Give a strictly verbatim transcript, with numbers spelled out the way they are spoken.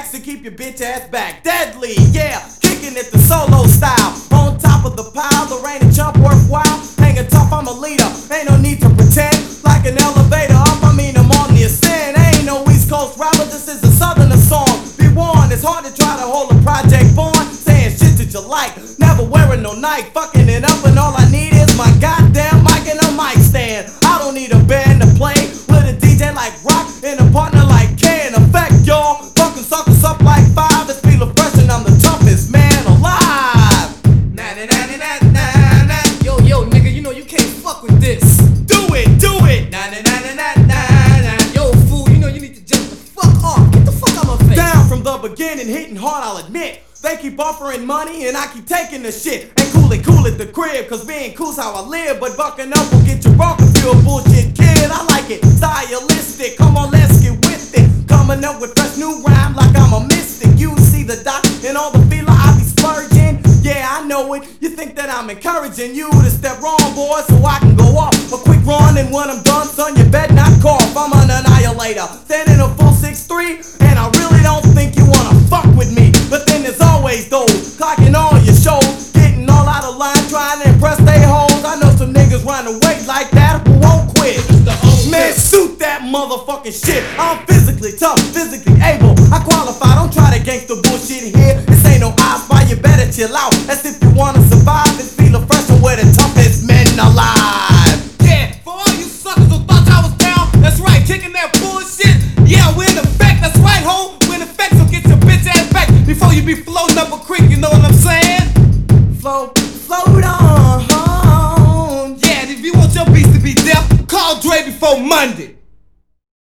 tracks to keep your bitch ass back. Deadly, yeah, kicking it the solo style. On top of the pile, there ain't a jump worthwhile. Hanging tough, I'm a leader, ain't no need to pretend. Like an elevator up, I mean I'm on the ascent. Ain't no East Coast rapper, this is a southerner song. Be warned, it's hard to try to hold a project born. Saying shit that you like, never wearing no Nike. Fucking it up and all I need is my goddamn mic and a mic stand. I don't need a band to play with a D J like Rock and a partner like K. In effect, y'all, fucking suckers up like five. It's feeling fresh and I'm the toughest man alive. Nah, nah, nah, nah, nah, nah, nah. Yo, yo, nigga, you know you can't fuck with this. Do it, do it. Nah, nah, nah, nah, nah, nah, nah. Yo, fool, you know you need to jump the fuck off. Get the fuck out of my face. Down from the beginning, hitting hard, I'll admit. They keep offering money and I keep taking the shit. Ain't cool it, cool at the crib, cause being cool's how I live. But bucking up will get you broke if you a bullshit kid. I like it, stylistic, come on let's get with it. Coming up with fresh new rhyme like I'm a mystic. You see the dot and all the feeler I be splurging. Yeah, I know it, you think that I'm encouraging you to step wrong, boy, so I can go off a quick run. And when I'm done, son, you bet not cough. I'm an annihilator, standing a full six three. And I really don't think you wanna fuck with me. But then there's always those clocking all your shows, getting all out of line, trying to impress they hoes. I know some niggas run away like that who won't quit. Man, shoot that motherfucking shit. I'm physically tough, physically able. I qualify, don't try to gangster bullshit here. This ain't no I spy, you better chill out. As if you wanna survive and feel fresh and we're the toughest men alive. Yeah, for all you suckers who thought I was down, that's right, kicking that bullshit. Yeah, we're in effect, that's right, ho. We're in effect, so get your bitch ass back before you be floating up a creek, you know what I'm saying? Float, float on. Yeah, and if you want your beats to be deaf, call Dre before Monday.